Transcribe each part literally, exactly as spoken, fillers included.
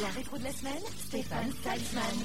La rétro de la semaine, Stéphane Salzman.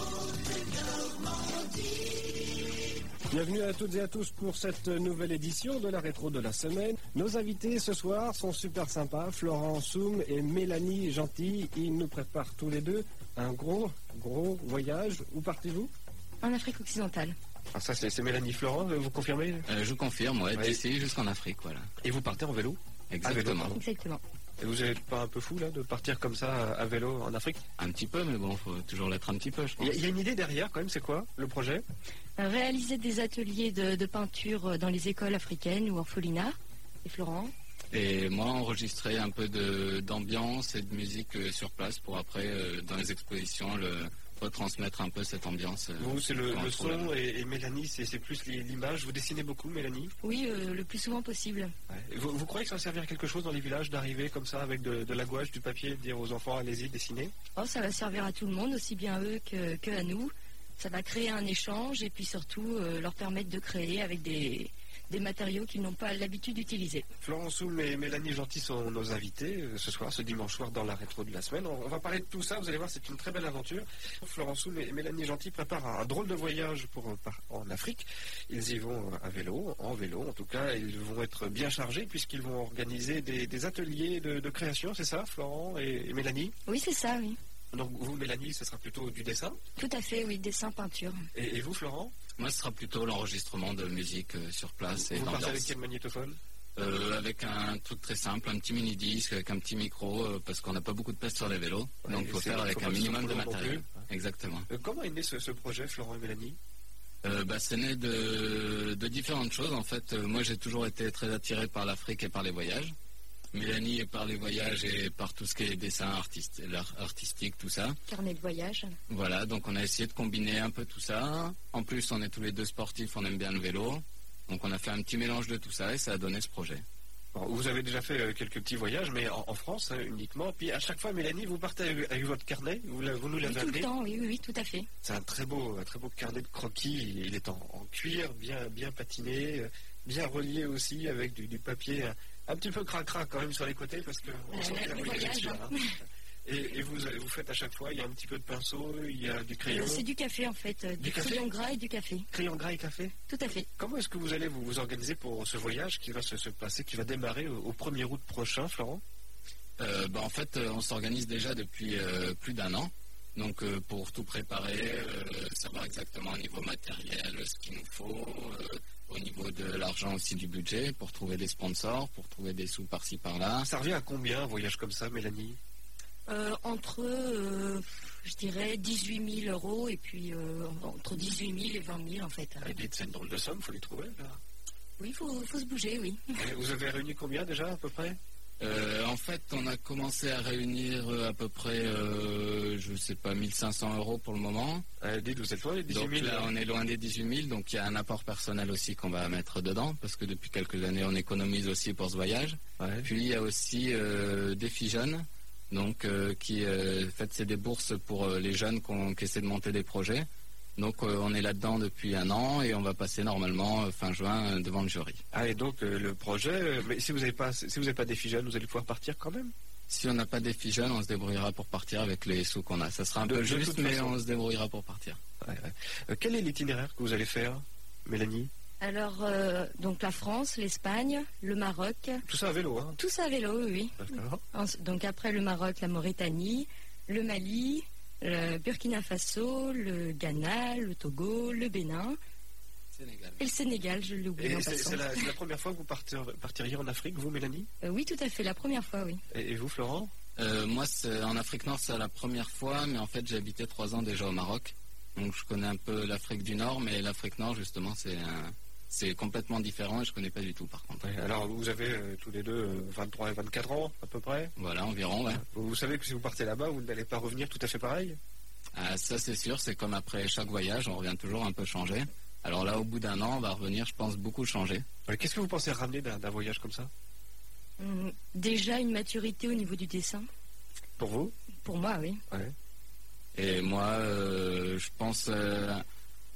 Bienvenue à toutes et à tous pour cette nouvelle édition de la rétro de la semaine. Nos invités ce soir sont super sympas, Florent Soum et Mélanie Gentil. Ils nous préparent tous les deux un gros, gros voyage. Où partez-vous ? En Afrique occidentale. Ah, ça c'est, c'est Mélanie. Florent, vous confirmez ? euh, Je confirme, ouais, ouais. D'ici jusqu'en Afrique, voilà. Et vous partez en vélo ? Exactement. vélo, Exactement. Et vous n'êtes pas un peu fou là de partir comme ça à vélo en Afrique ? Un petit peu, mais bon, faut toujours l'être un petit peu, je pense. Il y, y a une idée derrière quand même, c'est quoi le projet ? Réaliser des ateliers de, de peinture dans les écoles africaines ou orphelinats. Et Florent ? Et moi, enregistrer un peu de, d'ambiance et de musique euh, sur place pour après, euh, dans les expositions, le, retransmettre un peu cette ambiance. Euh, vous, c'est le, le son et, et Mélanie, c'est, c'est plus l'image. Vous dessinez beaucoup, Mélanie ? Oui, euh, le plus souvent possible. Ouais. Vous, vous croyez que ça va servir à quelque chose dans les villages d'arriver comme ça avec de, de la gouache, du papier, de dire aux enfants, allez-y, dessinez ? Oh, ça va servir à tout le monde, aussi bien à eux que, que à nous. Ça va créer un échange et puis surtout euh, leur permettre de créer avec des... des matériaux qu'ils n'ont pas l'habitude d'utiliser. Florent Soum et Mélanie Gentil sont nos invités euh, ce soir, ce dimanche soir dans la rétro de la semaine. On, on va parler de tout ça, vous allez voir, c'est une très belle aventure. Florent Soum et Mélanie Gentil préparent un, un drôle de voyage pour, euh, par, en Afrique. Ils y vont à vélo, en vélo en tout cas. Ils vont être bien chargés puisqu'ils vont organiser des, des ateliers de, de création, c'est ça, Florent et, et Mélanie ? Oui, c'est ça, oui. Donc vous, Mélanie, ce sera plutôt du dessin ? Tout à fait, oui, dessin, peinture. Et, et vous, Florent ? Moi, ce sera plutôt l'enregistrement de musique euh, sur place. Vous, et vous l'ambiance. partez avec quel magnétophone ? euh, Avec un truc très simple, un petit mini-disque, avec un petit micro, euh, parce qu'on n'a pas beaucoup de place sur les vélos. Ouais, donc il faut faire avec un minimum de matériel. Exactement. Euh, comment est né ce, ce projet, Florent et Mélanie ? Euh, bah, c'est né de, de différentes choses. En fait, euh, moi, j'ai toujours été très attiré par l'Afrique et par les voyages. Mélanie par les voyages et par tout ce qui est dessin artiste, l'art artistique, tout ça. Carnet de voyage. Voilà, donc on a essayé de combiner un peu tout ça. En plus, on est tous les deux sportifs, on aime bien le vélo. Donc on a fait un petit mélange de tout ça et ça a donné ce projet. Bon, vous avez déjà fait euh, quelques petits voyages, mais en, en France hein, uniquement. Puis à chaque fois, Mélanie, vous partez avec, avec votre carnet, vous, la, vous nous l'avez oui, tout amené. le temps, oui, oui, oui, tout à fait. C'est un très beau, un très beau carnet de croquis. Il est en, en cuir, bien, bien patiné, bien relié aussi avec du, du papier un, un petit peu cracra quand même sur les côtés parce que on sent qu'il y a voyagé dessus. Hein. Et, et vous, vous faites à chaque fois, il y a un petit peu de pinceau, il y a du crayon. Euh, c'est du café en fait, du, du crayon gras et du café. Crayon gras et café ? Tout à fait. Comment est-ce que vous allez vous, vous organiser pour ce voyage qui va se, se passer, qui va démarrer au, au premier août prochain, Florent ? euh, bah, En fait, on s'organise déjà depuis euh, plus d'un an. Donc euh, pour tout préparer, euh, savoir exactement au niveau matériel ce qu'il nous faut, euh, au niveau de l'argent aussi du budget, pour trouver des sponsors, pour trouver des sous par-ci par-là. Ça revient à combien un voyage comme ça, Mélanie ? euh, Entre, euh, je dirais, dix-huit mille euros et puis euh, entre dix-huit mille et vingt mille en fait. Ah, c'est une drôle de somme, il faut les trouver là. Oui, il faut, faut se bouger, oui. Et vous avez réuni combien déjà à peu près ? Euh, en fait, on a commencé à réunir euh, à peu près, euh, je sais pas, mille cinq cents euros pour le moment. Euh, dites, vous êtes loin des dix-huit mille. Donc là, on est loin des dix-huit mille, donc il y a un apport personnel aussi qu'on va mettre dedans, parce que depuis quelques années, on économise aussi pour ce voyage. Ouais. Puis il y a aussi euh, Défi Jeunes, donc euh, qui, euh, en fait, c'est des bourses pour euh, les jeunes qu'on, qui essaient de monter des projets. Donc euh, on est là-dedans depuis un an et on va passer normalement euh, fin juin euh, devant le jury. Ah et donc euh, le projet, euh, mais si vous n'avez pas, si vous n'avez pas Défi Jeunes, vous allez pouvoir partir quand même ? Si on n'a pas Défi Jeunes, on se débrouillera pour partir avec les sous qu'on a. Ça sera un de, peu de juste, mais façon. on se débrouillera pour partir. Ouais, ouais. Euh, quel est l'itinéraire que vous allez faire, Mélanie ? Alors, euh, donc la France, l'Espagne, le Maroc. Tout ça à vélo, hein ? Tout ça à vélo, oui. D'accord. Donc après le Maroc, la Mauritanie, le Mali, le Burkina Faso, le Ghana, le Togo, le Bénin Sénégal. et le Sénégal, je l'oublie. Et c'est, c'est, la, c'est la première fois que vous partez, partiriez en Afrique, vous, Mélanie ? euh, Oui, tout à fait, la première fois, oui. Et, et vous, Florent ? euh, Moi, c'est, en Afrique Nord, c'est la première fois, mais en fait, j'ai habité trois ans déjà au Maroc. Donc, je connais un peu l'Afrique du Nord, mais l'Afrique Nord, justement, c'est, un, c'est complètement différent et je connais pas du tout, par contre. Ouais, alors, vous avez euh, tous les deux euh, vingt-trois et vingt-quatre ans, à peu près ? Voilà, environ, ouais. Vous, vous savez que si vous partez là-bas, vous n'allez pas revenir tout à fait pareil ? Ah, ça, c'est sûr, c'est comme après chaque voyage, on revient toujours un peu changé. Alors là, au bout d'un an, on va revenir, je pense, beaucoup changé. Ouais, qu'est-ce que vous pensez ramener d'un, d'un voyage comme ça ? Hum, déjà une maturité au niveau du dessin. Pour vous ? Pour moi, oui. Ouais. Et moi, euh, je pense euh,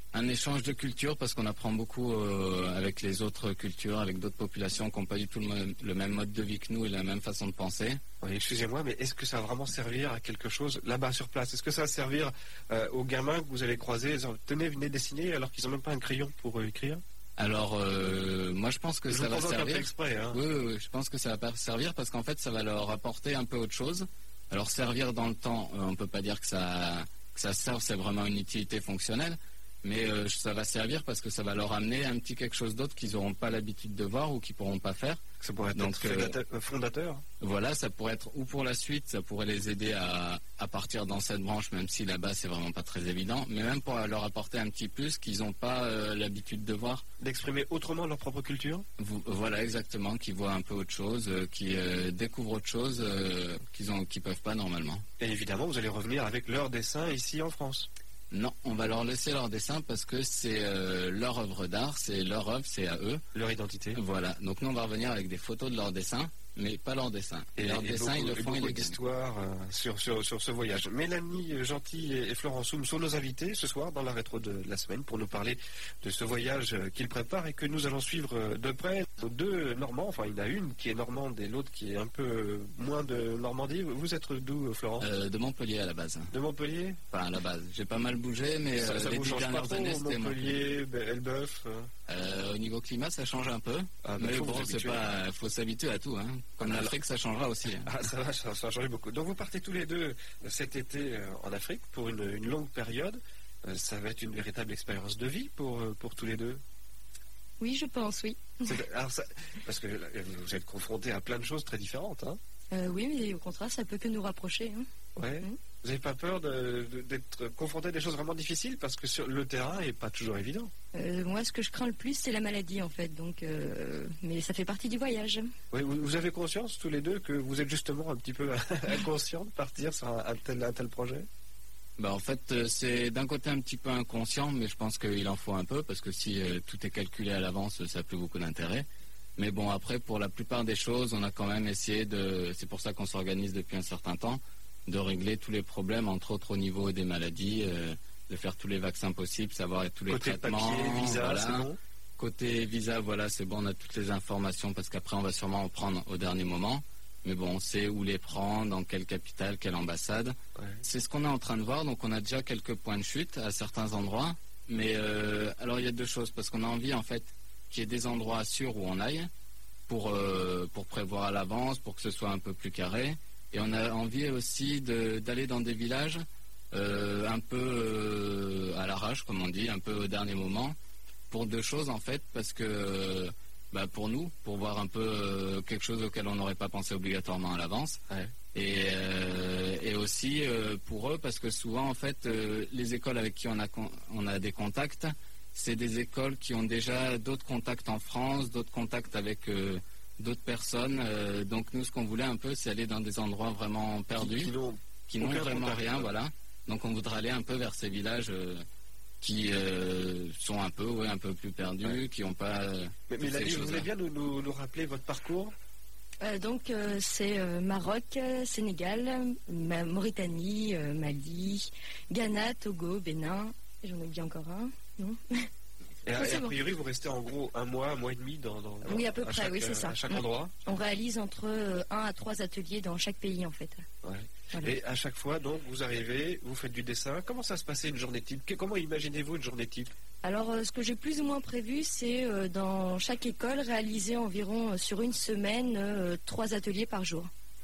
Un échange de culture, parce qu'on apprend beaucoup euh, avec les autres cultures, avec d'autres populations qui n'ont pas du tout le même, le même mode de vie que nous et la même façon de penser. Oui, excusez-moi, mais est-ce que ça va vraiment servir à quelque chose là-bas sur place? Est-ce que ça va servir euh, aux gamins que vous allez croiser? Tenez, venez dessiner alors qu'ils n'ont même pas un crayon pour euh, écrire? Alors, euh, moi je pense que je ça va servir. Exprès, hein. Oui, oui, oui, je pense que ça va servir parce qu'en fait, ça va leur apporter un peu autre chose. Alors, servir dans le temps, euh, on ne peut pas dire que ça, que ça serve, c'est vraiment une utilité fonctionnelle. Mais euh, ça va servir parce que ça va leur amener un petit quelque chose d'autre qu'ils n'auront pas l'habitude de voir ou qu'ils ne pourront pas faire. Ça pourrait être Donc, euh, fondateur. Voilà, ça pourrait être, ou pour la suite, ça pourrait les aider à, à partir dans cette branche, même si là-bas c'est vraiment pas très évident, mais même pour leur apporter un petit plus qu'ils n'ont pas euh, l'habitude de voir. D'exprimer autrement leur propre culture. Vous, Voilà, exactement, qui voient un peu autre chose, euh, qui euh, découvrent autre chose euh, qu'ils ont, qu'ils peuvent pas normalement. Et évidemment, vous allez revenir avec leur dessin ici en France. Non, on va leur laisser leur dessin parce que c'est euh, leur œuvre d'art, c'est leur œuvre, c'est à eux. Leur identité. Voilà, donc nous on va revenir avec des photos de leur dessin, mais pas leur dessin. Et, leur et dessin, beaucoup, ils le font, et beaucoup ils d'histoires euh, sur, sur, sur ce voyage. Mélanie Gentil et Florent Soum sont nos invités ce soir dans la rétro de la semaine pour nous parler de ce voyage qu'ils préparent et que nous allons suivre de près. Nos deux Normands, enfin il y en a une qui est normande et l'autre qui est un peu moins de Normandie. Vous êtes d'où, Florent? euh, De Montpellier à la base. De Montpellier? Enfin à la base, j'ai pas mal bougé, mais ça, euh, ça les vous dix change dernières pas trop, années c'était Montpellier, Elbeuf. Euh, au niveau climat, ça change un peu. Ah, mais bon, c'est pas, faut s'habituer à tout. Hein. Comme Alors, l'Afrique, ça changera aussi. Hein. Ah, ça va, ça, ça va changer beaucoup. Donc vous partez tous les deux cet été euh, en Afrique pour une, une longue période. Euh, ça va être une véritable expérience de vie pour, euh, pour tous les deux. Oui, je pense, oui. Alors ça, parce que vous êtes confrontés à plein de choses très différentes. Hein. Euh, oui, mais au contraire, ça peut que nous rapprocher. Hein. Ouais. Mmh. Vous n'avez pas peur de, de, d'être confronté à des choses vraiment difficiles parce que sur le terrain n'est pas toujours évident. Euh, moi, ce que je crains le plus, c'est la maladie, en fait. Donc, euh, mais ça fait partie du voyage. Oui, vous, vous avez conscience tous les deux que vous êtes justement un petit peu inconscient de partir sur un, un, tel, un tel projet? Bah en fait, c'est d'un côté un petit peu inconscient, mais je pense qu'il en faut un peu parce que si euh, tout est calculé à l'avance, ça n'a plus beaucoup d'intérêt. Mais bon, après, pour la plupart des choses, on a quand même essayé de. C'est pour ça qu'on s'organise depuis un certain temps, de régler tous les problèmes, entre autres au niveau des maladies, euh, de faire tous les vaccins possibles, savoir tous les Côté traitements. Papier, visa, voilà. c'est bon. Côté visa, voilà, c'est bon, on a toutes les informations parce qu'après, on va sûrement en prendre au dernier moment. Mais bon, on sait où les prendre, dans quelle capitale, quelle ambassade. Ouais. C'est ce qu'on est en train de voir. Donc, on a déjà quelques points de chute à certains endroits. Mais euh, alors, il y a deux choses. Parce qu'on a envie, en fait, qu'il y ait des endroits sûrs où on aille pour, euh, pour prévoir à l'avance, pour que ce soit un peu plus carré. Et on a envie aussi de, d'aller dans des villages euh, un peu euh, à l'arrache, comme on dit, un peu au dernier moment. Pour deux choses, en fait, parce que... Euh, Bah pour nous, pour voir un peu euh, quelque chose auquel on n'aurait pas pensé obligatoirement à l'avance. Ouais. Et, euh, et aussi euh, pour eux, parce que souvent, en fait, euh, les écoles avec qui on a, on a des contacts, c'est des écoles qui ont déjà d'autres contacts en France, d'autres contacts avec euh, d'autres personnes. Euh, donc nous, ce qu'on voulait un peu, c'est aller dans des endroits vraiment perdus, qui, qui n'ont vraiment contact, rien, ouais. Voilà. Donc on voudrait aller un peu vers ces villages... Euh, qui euh, sont un peu, ouais, un peu plus perdus, ouais. Qui n'ont pas... Euh, mais mais Mélanie, vous voulez bien nous, nous, nous rappeler votre parcours? euh, Donc, euh, c'est euh, Maroc, Sénégal, Ma Mauritanie, euh, Mali, Ghana, Togo, Bénin. J'en ai oublié encore un, non? Et, a, et a priori, bon. Vous restez en gros un mois, un mois et demi dans... dans oui, à peu à près, chaque, oui, c'est ça. À chaque endroit. On réalise entre euh, un à trois ateliers dans chaque pays, en fait. Ouais. Voilà. Et à chaque fois, donc, vous arrivez, vous faites du dessin. Comment ça se passait une journée type? Comment imaginez-vous une journée type? Alors, euh, ce que j'ai plus ou moins prévu, c'est euh, dans chaque école réaliser environ euh, sur une semaine euh, trois ateliers par jour,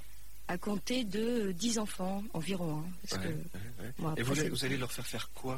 à compter de euh, dix enfants environ. Hein, parce ouais, que, ouais, ouais. Bon, et vous, vous allez leur faire faire quoi?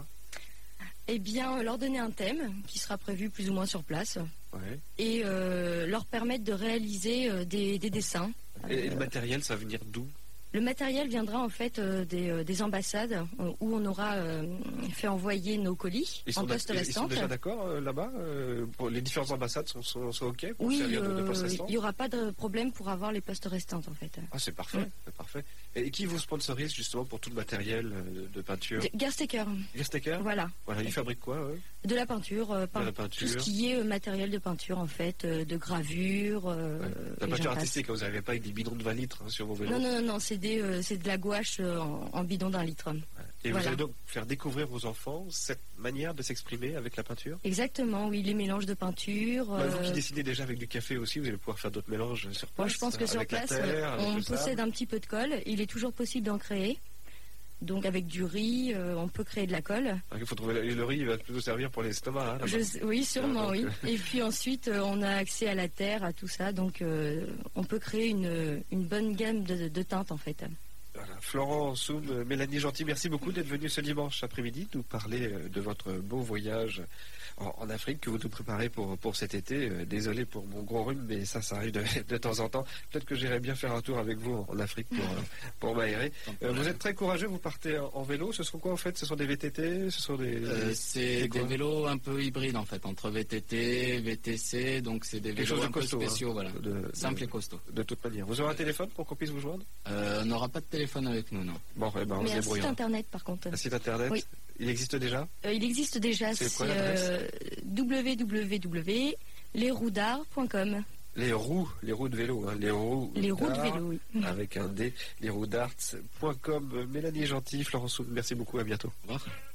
Eh bien, leur donner un thème qui sera prévu plus ou moins sur place, ouais. Et euh, leur permettre de réaliser euh, des, des dessins. Et, et le matériel, ça va venir d'où? Le matériel viendra en fait euh, des, euh, des ambassades euh, où on aura euh, fait envoyer nos colis ils en poste restante. Ils sont déjà d'accord euh, là-bas euh, pour les différentes ambassades sont, sont, sont OK pour oui, servir euh, de, de poste restante? Il n'y aura pas de problème pour avoir les postes restantes en fait. Ah, c'est parfait, mmh. c'est parfait. Et qui vous sponsorise justement pour tout le matériel de, de peinture? Gerstecker. Gerstecker. Voilà. Voilà, il fabrique quoi eux? De la peinture, euh, peint, de la peinture. Tout ce qui est euh, matériel de peinture en fait, euh, de gravure. Euh, ouais. La peinture artistique, vous n'avez pas avec des bidons de vingt litres hein, sur vos vélos? Non, non, non, non c'est, des, euh, c'est de la gouache euh, en, en bidon d'un litre. Ouais. Et Voilà. vous allez donc faire découvrir aux enfants cette manière de s'exprimer avec la peinture. Exactement, oui, les mélanges de peinture. Bah, vous qui euh, dessinez déjà avec du café aussi, vous allez pouvoir faire d'autres mélanges sur place. Moi, je pense que sur avec la place, terre, avec on le sable. possède un petit peu de colle. Il est toujours possible d'en créer. Donc, avec du riz, euh, on peut créer de la colle. Alors, il faut trouver le, le riz, il va plutôt servir pour l'estomac. Hein, là-bas. Je- oui, sûrement, Ah, donc, oui. Et puis ensuite, euh, on a accès à la terre, à tout ça. Donc, euh, on peut créer une, une bonne gamme de, de teintes, en fait. Voilà. Florent Soum, Mélanie Gentil, merci beaucoup d'être venu ce dimanche après-midi nous parler euh, de votre beau voyage en, en Afrique que vous nous préparez pour, pour cet été. Euh, désolé pour mon gros rhume, mais ça, ça arrive de, de temps en temps. Peut-être que j'irai bien faire un tour avec vous en Afrique pour, euh, pour m'aérer. Euh, vous êtes très courageux, vous partez en, en vélo. Ce sont quoi en fait? Ce sont des V T T? Ce sont des... Euh, c'est des des quoi vélos un peu hybrides en fait, entre V T T, V T C, donc c'est des Quelque vélos chose de un peu costaud, spéciaux, hein, voilà. de- Simple de- et costaud. De toute manière. Vous aurez un téléphone pour qu'on puisse vous joindre? Euh, on n'aura pas de téléphone avec nous, non. Bon, eh ben, on Mais se un site débrouillera. internet, par contre. Un site internet? Oui. Il existe déjà? Euh, il existe déjà, C'est c'est quoi l'adresse euh, w w w point les roues d'art point com. Les roues, les roues de vélo, hein, les roues, Les roues de d'art, vélo, oui. avec un D, les roues d'art point com. Mélanie Gentil, Florent Soum, merci beaucoup, à bientôt. Au revoir.